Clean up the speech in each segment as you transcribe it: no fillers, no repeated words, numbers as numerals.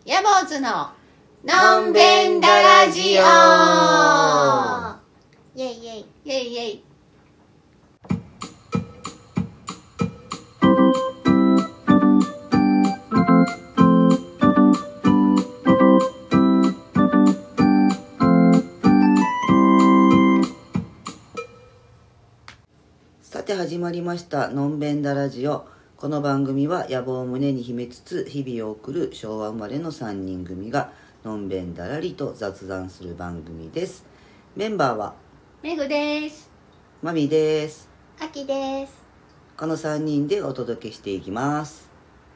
ヤボーズののんべんだラジオ。 イェイイェイイェイイェイ。 さて始まりましたのんべんだラジオ。この番組は野望を胸に秘めつつ日々を送る昭和生まれの3人組がのんべんだらりと雑談する番組です。メンバーはメグです。 マミです。 アキです。 この3人でお届けしていきます。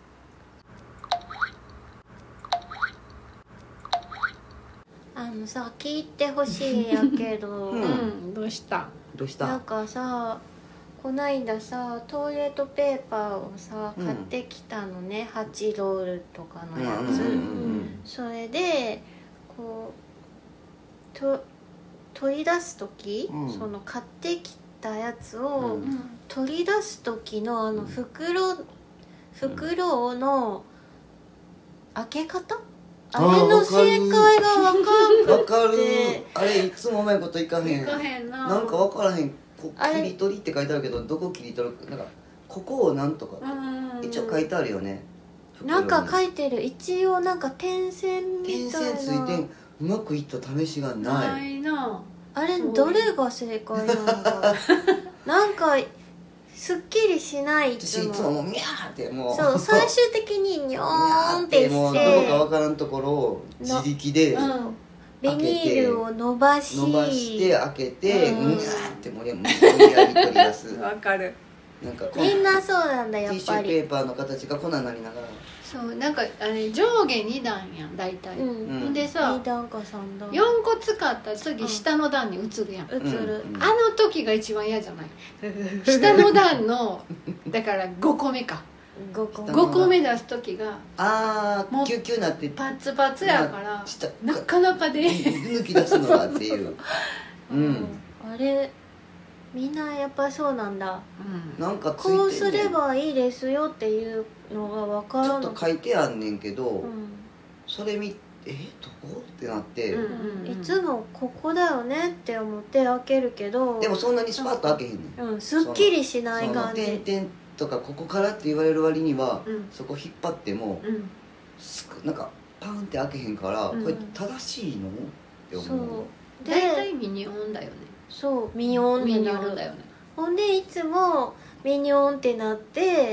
さ、聞いてほしいんやけど、 どうした？ どうした？ なんかさ、こないださトイレットペーパーをさ買ってきたのね、8ロールとかのやつ、それでこう取り出す時、その買ってきたやつを、取り出す時の袋の開け方、あれの正解が分からんくて。 わかる。あれいつもうまいこといかへん。なんか分からへん。切り取りって書いてあるけど、どこ切り取る、なんかここをなんとか一応書いてあるよね。 なんか書いてる。一応なんか点線みたいな。 点線ついてん。うまくいった試しがない。 あれどれが正解なのか。なんかすっきりしない。 私いつももうミャーってもう。 そう最終的にニョーンってして。 もうどこかわからんところを自力で。 ビニールを伸ばして開けて、うわーって無理やり取り出す。 わかる。 なんかみんなそうなんだやっぱり。 ティッシュペーパーの形がこんなんなりながら。 そうなんかあれ上下2段やん大体。でさ、 2段か3段。 4個使ったら次下の段に移るやん。 移る。 あの時が一番嫌じゃない？下の段のだから5個目か。5個目出す時がもうキュッキュなってパツパツやからなかなかで抜き出すのがっていうあれみんなやっぱそうなんだ。 なんかついてんねん。 こうすればいいですよっていうのが分からない。 ちょっと書いてあんねんけど、それ見どこってなって、 いつもここだよねって思って開けるけど、でもそんなにスパッと開けへんねん。 すっきりしない感じ。 点々とかここからって言われる割には、そこ引っ張っても、なんかパンって開けへんから、これ正しいのって思う。 そう大体ミニオンだよね。 そうミニオンってなる。ほんでいつもミニオンってなって、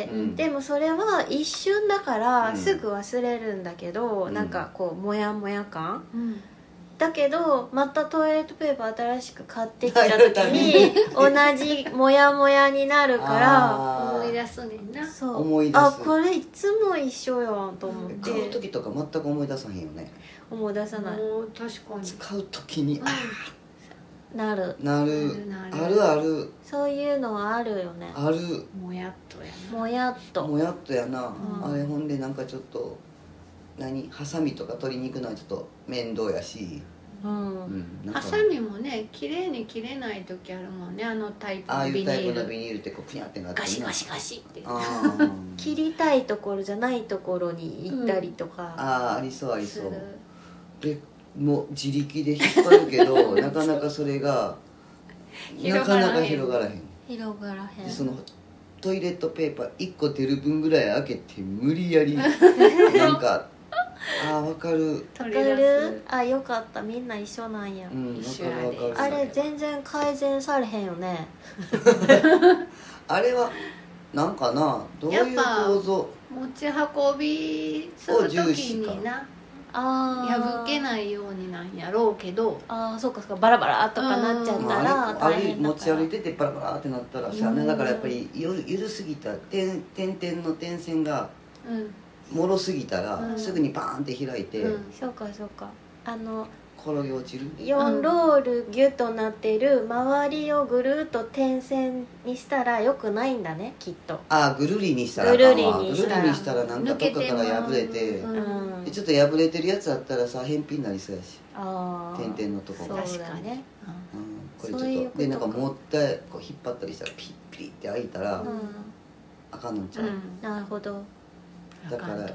でもそれは一瞬だからすぐ忘れるんだけど、なんかこうモヤモヤ感、だけどまたトイレットペーパー新しく買ってきた時に同じモヤモヤになるから思い出すねんな。 そう思い出す。 あこれいつも一緒やんと思って。 買う時とか全く思い出さへんよね。 思い出さない。 確かに使う時になるあるある。 そういうのはあるよね。 ある。 もやっとやな。 もやっとやな。あれほんでなんかちょっとハサミとか取りに行くのはちょっと面倒やし、 ハサミもね綺麗に切れない時あるもんね。あのタイプのビニール。 ああいうタイプのビニールってこうピヤってなってガシガシガシって切りたいところじゃないところに行ったりとか、 ありそうありそう。でもう自力で引っ張るけどなかなかそれがなかなか広がらへん。でそのトイレットペーパー1個出る分ぐらい開けて無理やりなんか分かる。よかった。みんな一緒なんや。 一緒やで。 あれ全然改善されへんよね。 あれはなんかな、どういう構造、 持ち運びする時にな破けないようになんやろうけど、 そうかバラバラとかなっちゃったら大変だから。 持ち歩いててバラバラってなったらさ、だからやっぱり緩すぎた点々の点線がもろすぎたらすぐにバーンって開いて、 そうか転げ落ちる。 4ロールギュッとなってる周りをぐるっと点線にしたらよくないんだね、きっと。 ぐるりにしたらぐるりにしたらなんかどっかから破れて、ちょっと破れてるやつあったらさ返品になりそうやし、点々のとこが。 そうだね。 これちょっとでなんか持ってこう引っ張ったりしたらピッピリって開いたらあかんのちゃう。 なるほど。 だから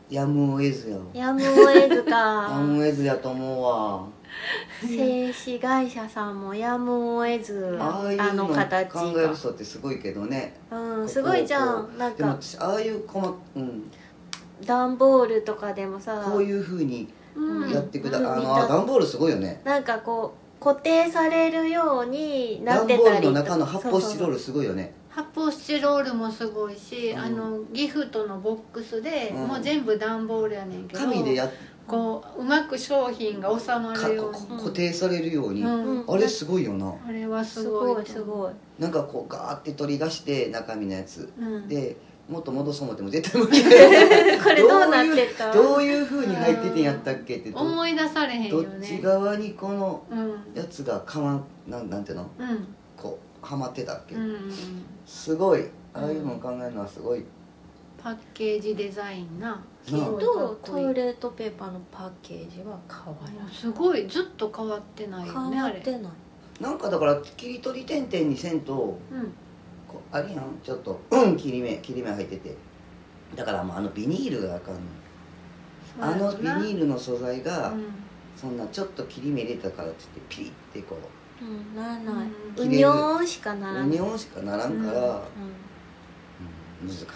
やむを得ずややむを得ずやかむを得ずやと思うわ。 製紙会社さんもやむを得ずあの形考える人ってすごいけどね。 すごいじゃん。なんでもか私ああいう段ボールとかでもさこういうふうにやってくだ、 うん段ボールすごいよね。 なんかこう固定されるようになってたり段ボールの中の発泡スチロールすごいよね。 発泡スチロールもすごいし、ギフトのボックスで、もう全部段ボールやねんけど、 紙でこううまく商品が収まるように固定されるように、あれすごいよな。 あれはすごいすごいなんかこうガーって取り出して中身のやつ、でもっと戻そう思っても絶対無理これどうなってたどういう風に入っててんやったっけって思い出されへんよね。 どっち側にこのやつがなんていうの、こうはまってたっけ、すごいああいうのを考えるのはすごい。 パッケージデザインなけどトイレットペーパーのパッケージは変わらない。 すごいずっと変わってないよね。 変わってない。 なんかだから切り取り点々にせんと、あれやんちょっと切り目入ってて、だからもうビニールがあかんの。ビニールの素材が、そんなちょっと切り目入れたからって言ってピリってこう、 ならない。うにょーんしかならない。 うにょーんしかならんから、難しい。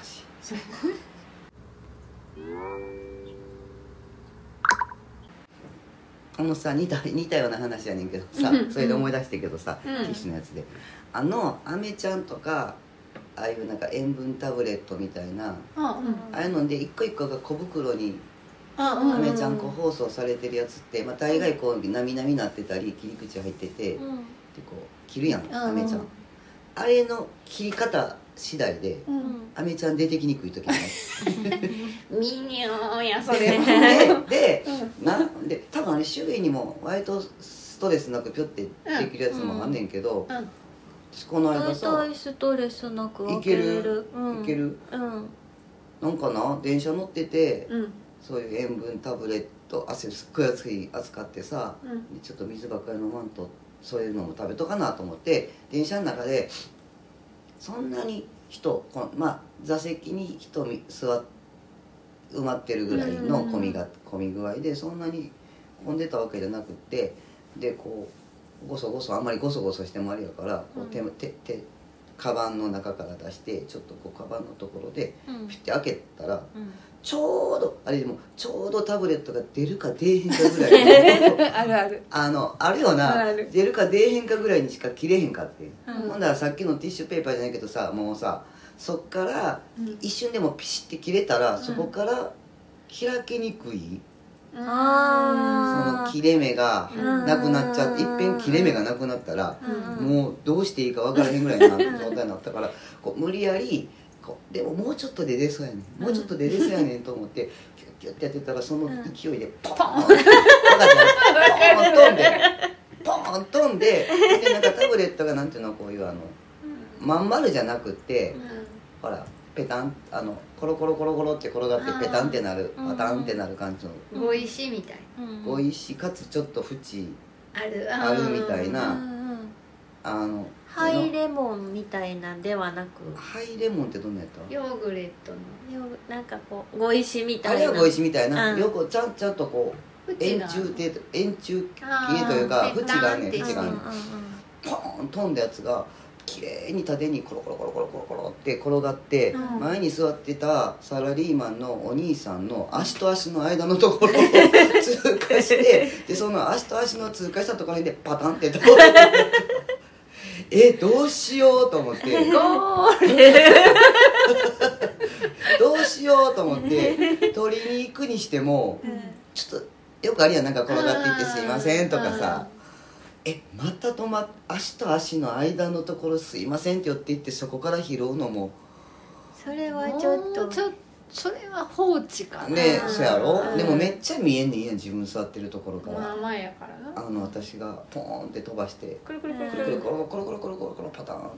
さ似たような話やねんけどさ、それで思い出してけどさ、ティッシュのやつでアメちゃんとかああいうなんか塩分タブレットみたいな、ああいうので一個一個が小袋にアメちゃんこう包装されてるやつって、大概こうなみなみなってたり切り口入ってて、でこう切るやんアメちゃん、あれの切り方次第で、アメちゃん出てきにくい時ねミニョーやそれで多分あれ種類にも割とストレスなくピョってできるやつもあんねんけど、この間さ大体ストレスなくいける、なんかな電車乗ってて、そういう塩分タブレット汗すっごい熱い扱ってさ、ちょっと水ばっかり飲まんとそういうのも食べとかなと思って電車の中でそんなに座席に人埋まってるぐらいの混み具合でそんなに混んでたわけじゃなくって、でこうあんまりゴソゴソしてもあれやから、こうカバンの中から出してちょっとこうカバンのところでピュッて開けたら、ちょうどタブレットが出るか出えへんかぐらいあるよな、出るか出えへんかぐらいにしか切れへんかって、ほんだらさっきのティッシュペーパーじゃないけどさ、もうさそっから一瞬でもピシッて切れたら、そこから開けにくい、その切れ目がなくなっちゃって、いっぺん切れ目がなくなったら、もうどうしていいか分からへんぐらいな状態になったから、こう無理やりでももうちょっとで出そうやねん、もうちょっとで出そうやねんと思ってキュッキュッてやってたら、その勢いでポーンポーン飛んで、でなんかタブレットがなんていうの、こういうまん丸じゃなくって、ほらペタンコロコロコロコロって転がってペタンってなる、パタンってなる感じのご石みたい、 ご石かつちょっと縁あるみたいな、 ハイレモンみたいなんではなく、 ハイレモンってどんなやった？ ヨーグレットのなんかこうご石みたいな、 あれはご石みたいな、よくちゃんとこう円柱形というか縁があんねん、縁があんねん、ポーン飛んだやつがきれいに縦にコロコロコロコロコロコロって転がって、前に座ってたサラリーマンのお兄さんの足と足の間のところを通過してでその足と足の通過したところでパタンって倒れてどうしようと思ってゴールどうしようと思って取りに行くにしても、ちょっとよくあるやん、なんか転がっていってすいませんとかさ、また足と足の間のところすいませんって寄っていってそこから拾うのも、 それはちょっとそれは放置かなね。そうやろ、でもめっちゃ見えんねんやん、自分座ってるところから、 前やからな、 私がポーンって飛ばしてくるくるくるくるくるコロコロコロコロコロコロパターン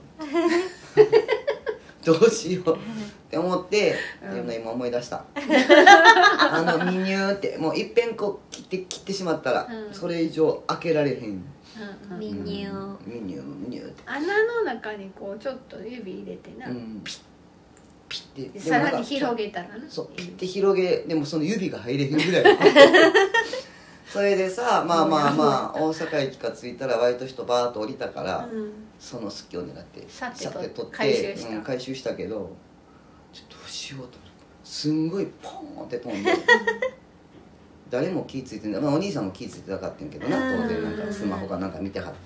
どうしようって思って、っていうの今思い出したミニューってもういっぺんこう切ってしまったら、それ以上開けられへん、 ミニューミニューって穴の中にこうちょっと指入れてな、 ピッピッてさらに広げたらね、 そうピッて広げ、でもその指が入れへんぐらいそれでさ、まあ大阪駅から着いたら割と人バーッと降りたから、その隙を狙ってさって取って回収したけど、ちょっとどうしようと思ってすんごいポーンって飛んで誰も気付いてない、お兄さんも気付いてなかったんやけどな、当然なんかスマホかなんか見てはって、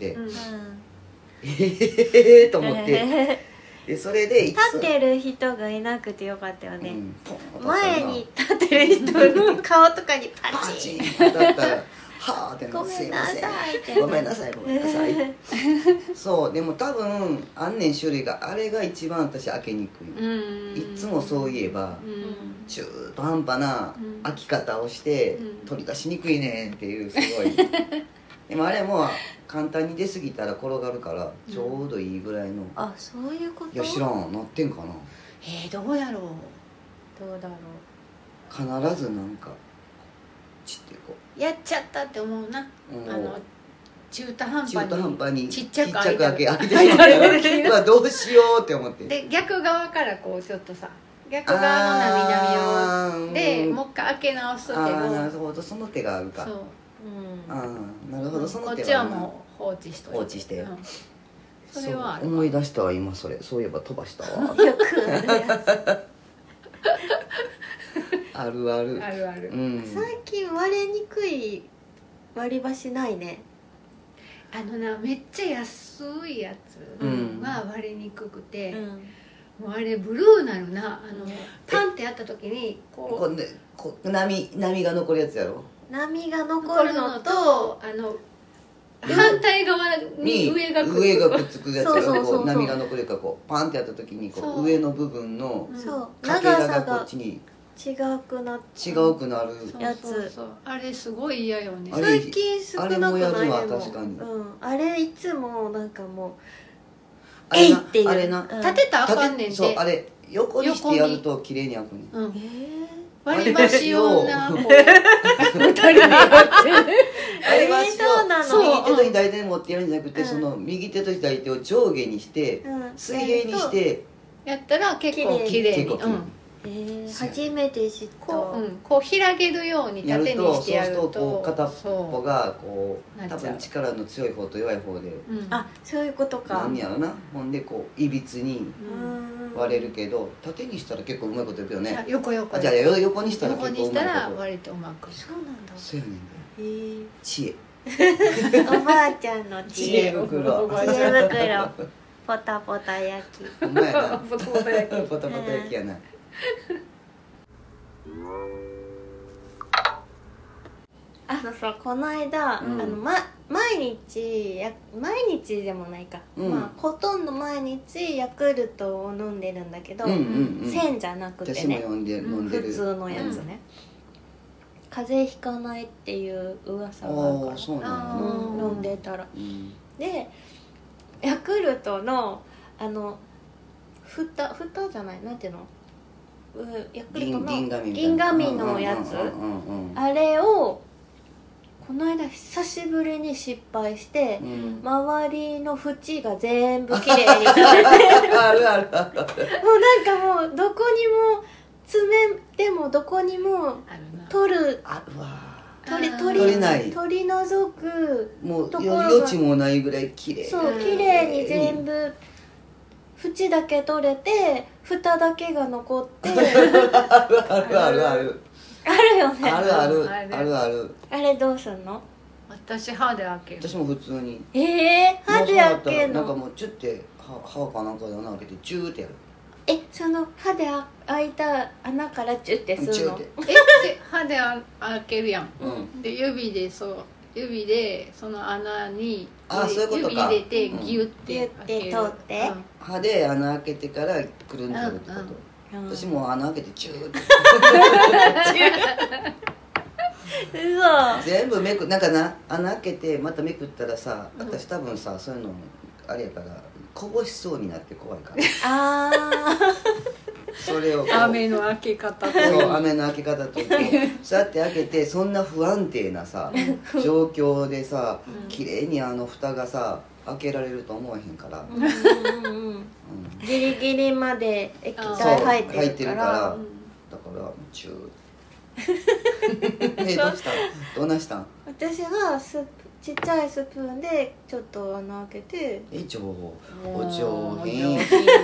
と思ってでそれで立ってる人がいなくてよかったよね、前に立ってる人の顔とかにパチンって当たったらはあってごめんなさいってごめんなさいそうでも多分あんねん種類があれが一番私開けにくい、いつもそういえば中途半端な開き方をして取り出しにくいねんっていうすごいでもあれも簡単に出過ぎたら転がるからちょうどいいぐらいの、 あ、そういうこと。 いや知らん、なってんかな、 どうやろう、 どうだろ必ずなんかちってこうやっちゃったって思うな、中途半端にちっちゃく開けてしまったらどうしようって思ってで逆側からこうちょっとさ逆側のなみなみをでもう一回開け直すけど、 なるほど、その手があるか、 そう、 なるほど、その手はこっちはもう放置して、それはある、 思い出したわ今それ、そういえば飛ばしたわう。よくあるやつ。 あるあるあるある、 最近割れにくい割り箸ないね。 めっちゃ安いやつは割れにくくて、もうあれブルーなるな、パンってやった時にこう波が残るやつやろ、 波が残るのと反対側に上がくっつくやつやろ、波が残るかこうパンってやった時にこう上の部分のかけらがこっちに違くなるやつ、 あれすごい嫌よね。 最近少なくない？でも確かに、 あれいつもなんかもうえいっていう、 あれな、 立てたらあかんねんて。 そう、あれ横にしてやると綺麗に開くねん。 割り箸をな、こう2人でやって割り箸を右手と左手に持ってやるんじゃなくて、その右手と左手を上下にして水平にしてやったら結構綺麗に。 初めて知った。 こう開けるように縦にしてやると、 そうするとこう片っぽがこう多分力の強い方と弱い方で、 あ、そういうことか。 なんやろな、ほんでこういびつに割れるけど、縦にしたら結お前こと言うけどね。 横じゃあ横にしたら結構うまいこと。 割とうまく。 そうなんだ。 そうやねんだ。知恵。 おばあちゃんの知恵袋。 ポタポタ焼き。 お前な。ポタポタ焼きやな。 さ、この間、毎日でもないか、ほとんど毎日ヤクルトを飲んでるんだけど、1000じゃなくてね、普通のやつね、風邪ひかないっていう噂があるから飲んでたら、でヤクルトの蓋じゃない、なんていうの、ヤクルトの銀紙のやつ、あれをこの間久しぶりに失敗して、周りの縁が全部きれいになってあるあるある、 もうなんかもうどこにも爪でもどこにも取り除くもう余地もないぐらいきれい、 そうきれいに全部縁だけ取れて蓋だけが残ってあるあるあるあるあるよね、 あるあるあるある、 あれどうすんの？ 私歯で開ける。 私も普通に歯で開けるの？ なんかもうチュッて歯かなんかで穴開けてチューってやる。 その歯で開いた穴からチュッてするの？ 歯で開けるやん、で指でその穴に指入れてギュッて通って、 歯で穴開けてからくるんでやるってこと。私も穴開けてチューって全部めくなんかな、穴開けてまためくったらさ、私多分さそういうのあれやからこぼしそうになって怖いからそれを雨の開け方とそう雨の開け方とそうやって開けて、そんな不安定なさ状況でさ、綺麗に蓋がさ開けられると思わへんから、 ギリギリまで液体入ってるから、だからチューどうなしたん？ 私はちっちゃいスプーンでちょっと穴開けて、 お上品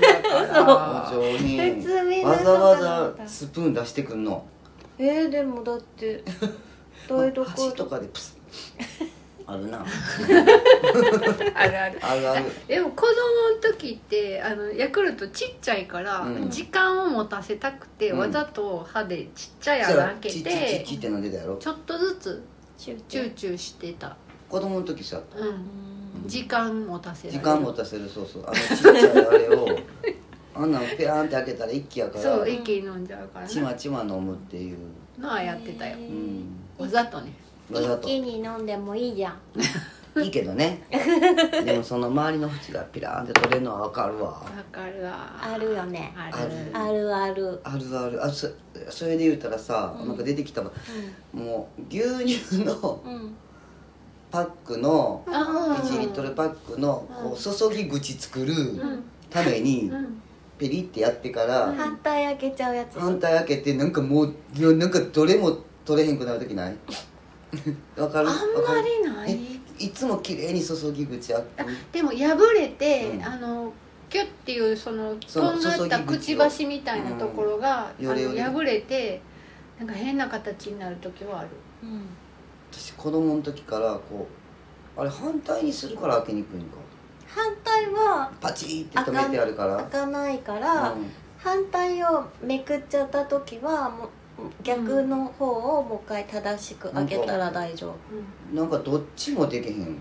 わざわざスプーン出してくんの？ でもだってどういうとこ箸とかでプスあるなあるあるあるある。 でも子供の時ってヤクルトちっちゃいから、時間を持たせたくて、わざと歯でちっちゃい穴開けてちって飲んでたやろ。 ちょっとずつチューチューしてた。 子供の時さ、 時間持たせる、 そうそう、ちっちゃいあれをあんなんペランって開けたら一気やから、 そう一気に飲んじゃうから、 ちまちま飲むっていうのはやってたよ。わざとね。 一気に飲んでもいいじゃん。いいけどね。でもその周りの縁がピラーンって取れるのは分かるわ。 分かるわ。 あるよね。 ある。 それで言うたらさ、なんか出てきたもう牛乳のパックの1リットルパックのこう注ぎ口作るためにペリってやってから反対開けちゃうやつ。 反対開けてなんかもうなんかどれも取れへんくなる時ない？わかる？ あんまりない。 いつも綺麗に注ぎ口あって。 でも破れてキュッていうそのとんがったくちばしみたいなところが破れてなんか変な形になる時はある。 私子供の時からこうあれ反対にするから開けにくいんか。 反対はパチーって止めてあるから開かないから、反対をめくっちゃった時はもう逆の方をもう一回正しく開けたら大丈夫。なんかどっちもできへん。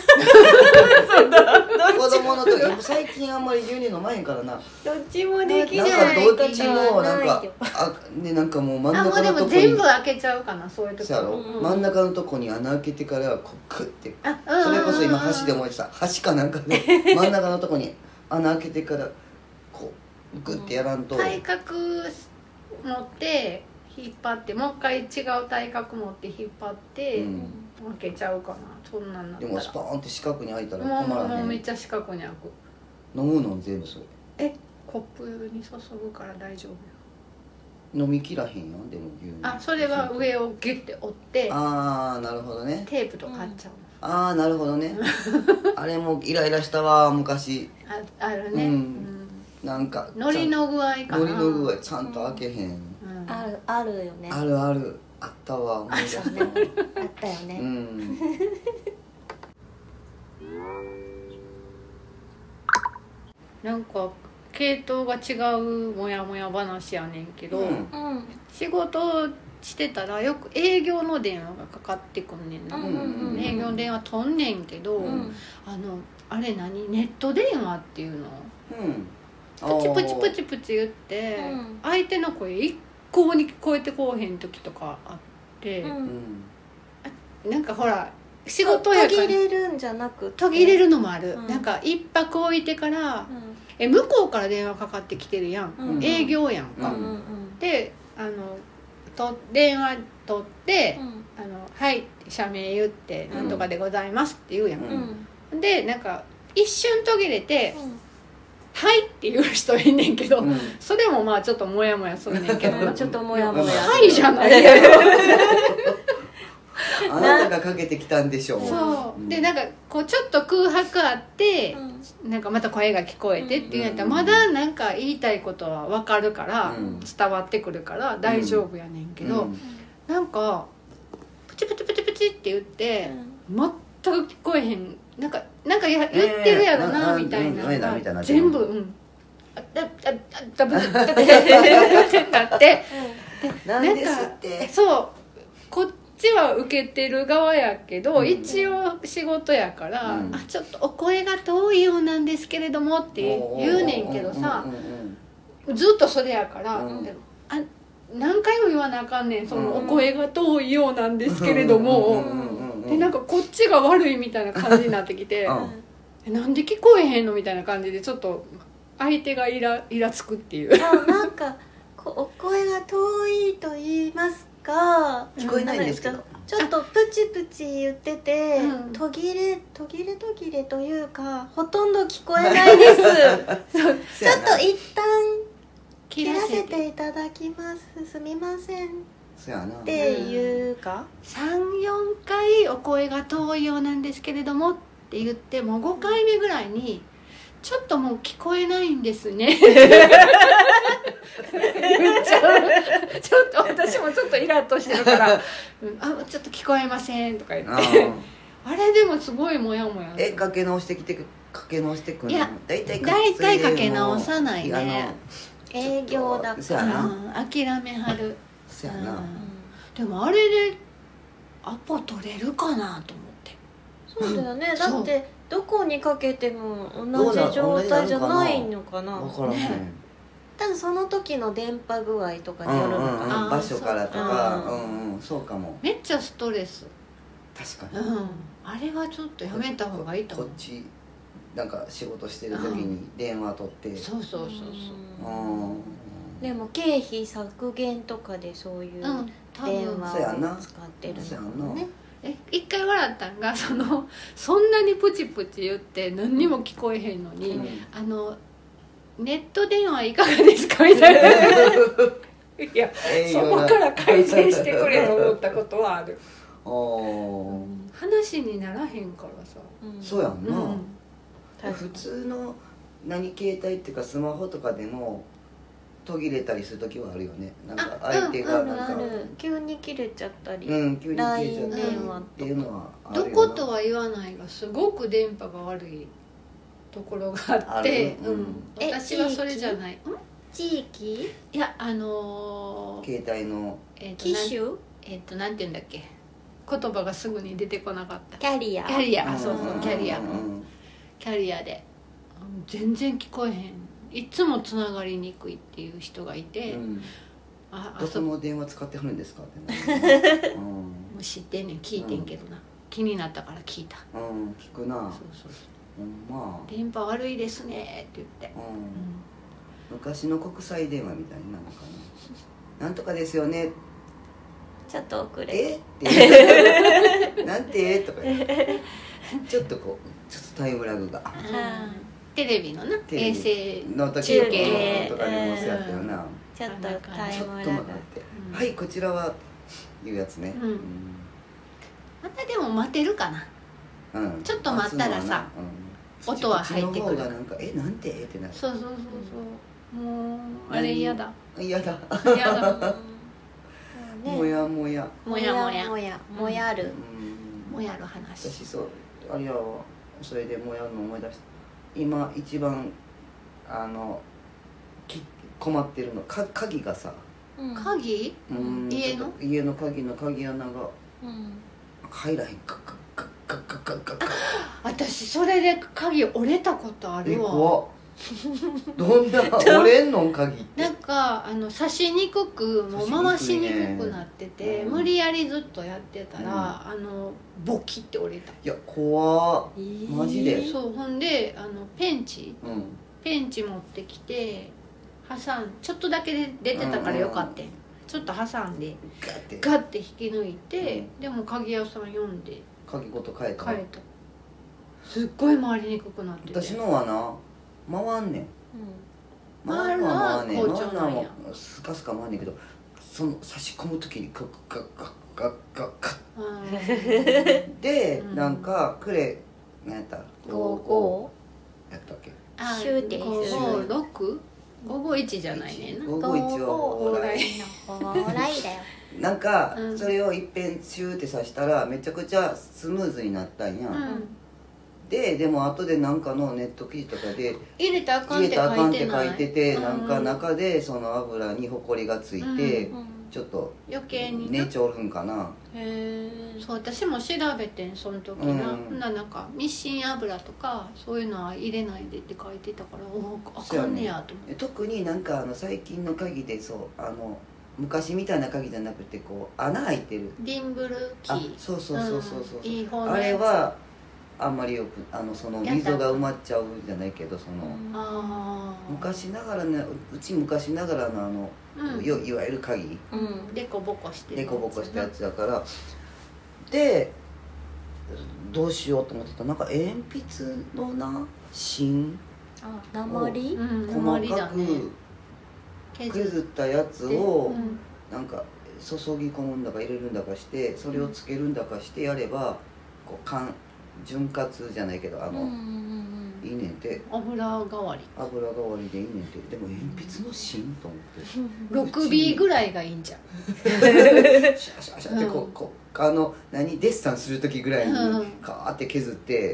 子供の時最近あんまり牛乳飲まへんからな。 どっちもできない。 なんかどっちもなんかなんかもう真ん中のとこに。 でも全部開けちゃうかなそういう時。 真ん中のとこに穴開けてからこうクッて。それこそ今箸で思い出した。箸かなんかで真ん中のとこに穴開けてからこうグッてやらんと。 体格持って引っ張ってもう一回違う体格持って引っ張って。開けちゃうかな。そんなんなったらでもスパーンって四角に開いたら困らへん。 もうめっちゃ四角に開く。 飲むの全部それ。 コップに注ぐから大丈夫よ。飲みきらへんやんでも牛乳。 それは上をギュッて折って。 なるほどね。 テープと買っちゃう。なるほどね。あれもイライラしたわ昔。 あるね。 なんか海苔の具合かな。 海苔の具合ちゃんと開けへん。 あるよね。 ある。あったわ。思い出した。 あったよね。 なんか系統が違うモヤモヤ話やねんけど、仕事してたらよく営業の電話がかかってくんねんな。営業の電話とんねんけど、あれ何ネット電話っていうの、プチプチプチプチ言って、相手の声一向に聞こえてこうへん時とかあって、なんかほら仕事やから途切れるんじゃなくて途切れるのもある、なんか一泊置いてから、向こうから電話かかってきてるやん、営業やんか、で電話取って、はい社名言ってなんとかでございますって言うやん、でなんか一瞬途切れて、はいっていう人いんねんけど、それもまあちょっとモヤモヤするねんけど、 ちょっとモヤモヤはいじゃないやろあなたがかけてきたんでしょう。 そうでなんかこうちょっと空白あって、なんかまた声が聞こえてっていうんやったら、まだなんか言いたいことは分かるから、伝わってくるから大丈夫やねんけど、なんかプチプチプチプチって言って、全く聞こえへん、なんか言ってるやろなみたいなのが全部ダブってなってなんですってそうこっちは受けてる側やけど、一応仕事やから、ちょっとお声が遠いようなんですけれどもって言うねんけどさ、ずっとそれやから、何回も言わなあかんねん、そのお声が遠いようなんですけれども、でなんかこっちが悪いみたいな感じになってきて、なんで聞こえへんのみたいな感じでちょっと相手がイラつくっていう。 なんかお声が遠いと言いますが聞こえないんですけど、 ちょっとプチプチ言ってて、 うん途切れというかほとんど聞こえないですちょっと一旦切らせていただきます、すみませんっそうやなていうか、 34回お声が遠いようなんですけれどもって言ってもう5回目ぐらいにちょっともう聞こえないんですね言っちゃう。ちょっと私もちょっとイラッとしてるからあちょっと聞こえませんとか言ってあれでもすごいモヤモヤかけ直してくるの？ いや大体かけ直さないね。 営業だから諦めはる。 そうやな、 でもあれでアポ取れるかなと思って。 そうだよね、だってどこにかけても同じ状態じゃないのかな。 分からへん、 多分その時の電波具合とかによるのかな、 場所からとか、そうかも。 めっちゃストレス。 確かに、 あれはちょっとやめた方がいいと思う。 こっちなんか仕事してる時に電話取って、 そうでも経費削減とかでそういう電話を使ってるのかもね。 一回笑ったんがそんなにプチプチ言って何にも聞こえへんのに、ネット電話いかがですかみたいないや、そこから改善してくれと思ったことはある。話にならへんからさ、 そうやんな、普通の携帯っていうかスマホとかでも途切れたりする時はあるよね。なんか相手がなんか急に切れちゃったり、 急に切れちゃったりっていうのはあるよな。 どことは言わないがすごく電波が悪いところがあって、私はそれじゃない。 地域？ いや携帯の機種？ なんて言うんだっけ、言葉がすぐに出てこなかった。 キャリア、 そうキャリアで全然聞こえへん。いつもつながりにくいっていう人がいて、 どこの電話使ってはるんですかってもう知ってんねん、聞いてんけどな、気になったから聞いた。 聞くな。 そう電波悪いですねって言って、 昔の国際電話みたいなのかな。なんとかですよね、 ちょっと遅れってなんてとかちょっとちょっとタイムラグが、 テレビのな衛星の時中継とかでもそうやったよな。 ちょっとタイムラグ、 はいこちらはいうやつね。 またでも待てるかな。ちょっと待ったらさ、音は入ってくる。 なんかなんてってなる。 そうもうあれ嫌だ。 嫌だ。 もやもやる話。 私あれやわ、それでもやるの思い出した。今一番困ってるの鍵がさ、 鍵？ 家の鍵の鍵穴が入らへん。 私それで鍵折れたことあるわ。 怖っ。どんな折れんの鍵って。 なんか刺しにくくもう回しにくくなってて、無理やりずっとやってたらボキって折れた。 いや怖っ、マジで。 そう、ほんでペンチ持ってきてちょっとだけで出てたからよかったん。ちょっと挟んでガッて引き抜いて、でも鍵屋さん呼んで鍵ごと変えた。 すっごい回りにくくなってて。私のはな回んねん。 回るのは包丁なんや。 スカスカ回んねんけど、その差し込む時にガッガッガッガッガッで、なんか何やった 55 やったっけ。 終点 556?551じゃないねんな。 551を往来だよ。 なんかそれをいっぺんシューって刺したらめちゃくちゃスムーズになったんや。でも後でなんかのネット記事とかで入れたらあかんって書いてて、なんか中でその油にホコリがついてちょっと余計に寝ちょるんかな。 そう、私も調べてんその時な。なんかミシン油とかそういうのは入れないでって書いてたから、あかんねやと思って。 特になんか最近の鍵で昔みたいな鍵じゃなくて穴開いてるビンブルキー。 そういい方のあれはあんまりよくその溝が埋まっちゃうじゃないけど、その昔ながらね、うち昔ながらのいわゆる鍵、 デコボコしてしたやつだから、でどうしようと思ってた。なんか鉛筆のな芯鉛細かく削ったやつをなんか注ぎ込むんだか入れるんだかして、それをつけるんだかしてやればこう潤滑じゃないけどいいねんて。 油代わりでいいねんて。でも鉛筆の芯と思って 6B ぐらいがいいんじゃん。 シャシャシャってこうデッサンする時ぐらいにカーって削って、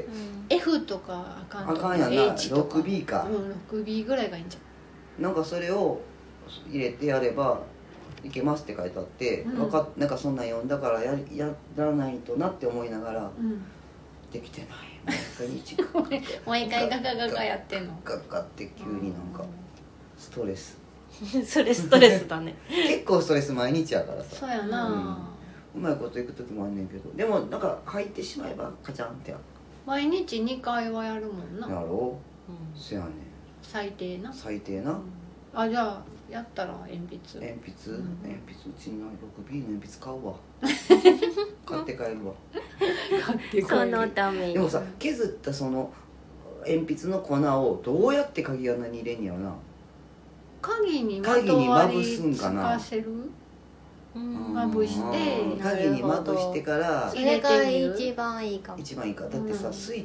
F とかあかんやんな。 H とか 6B か、 6B ぐらいがいいんじゃん。 なんかそれを入れてやればいけますって書いてあって、なんかそんなん読んだからやらないとなって思いながら、できてない。 もう一回ガガガガやってんの。 ガガって急になんかストレスそれストレスだね。 結構ストレス毎日やからさ。 そうやな、 うまいこといく時もあんねんけど、でもなんか入ってしまえばカチャンってや毎日2回はやるもんな。 やろう、そやねん。 最低な。 あ、 じゃあやったら鉛筆うちにない。 6B の鉛筆買うわ。買って帰るわ。 そのために。 でもさ、削ったその鉛筆の粉をどうやって鍵穴に入れんやろな。 鍵にまぶすんかな。まぶして鍵にまぶしてからそれが一番いいかも。 一番いいか。だってさ、水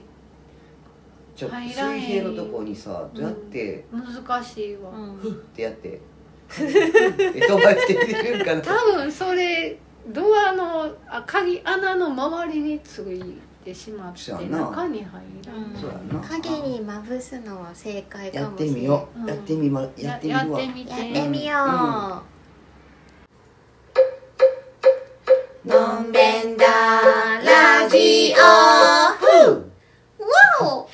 平のとこにさ、どうやって難しいわ。 フッってやって飛ばしてるんかな。 多分それドアの鍵穴の周りについてしまって中に入らん。 そうやな。 鍵にまぶすのは正解かもしれない。 やってみよう。やってみるわ。 やってみよう。のんべんだラジオ。わお。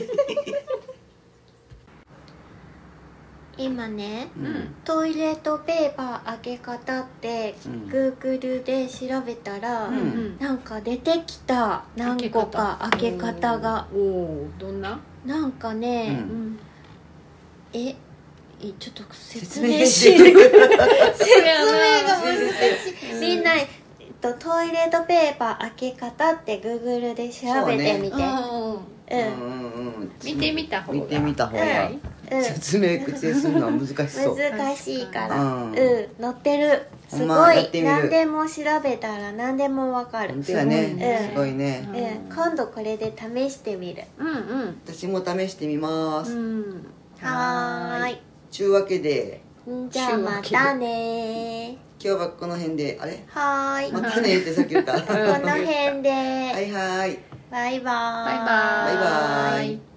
今ね、トイレットペーパー開け方って Google で調べたら、なんか出てきた。何個か開け方が。 どんな？ なんかね、ちょっと説明し説明が難しい。みんなトイレットペーパー開け方って Google で調べてみて。 見てみた方が説明口でするのは難しそう。 難しいから載ってる。すごい。何でも調べたら何でもわかる。 本当やね。すごいね。 今度これで試してみる。 私も試してみます。 はーい。 ちゅうわけで、 じゃあまたね。 今日はこの辺で、あれ？ はーい。 またねってさっき言った。 この辺で。 はいはい。 バイバーイ。 バイバーイ。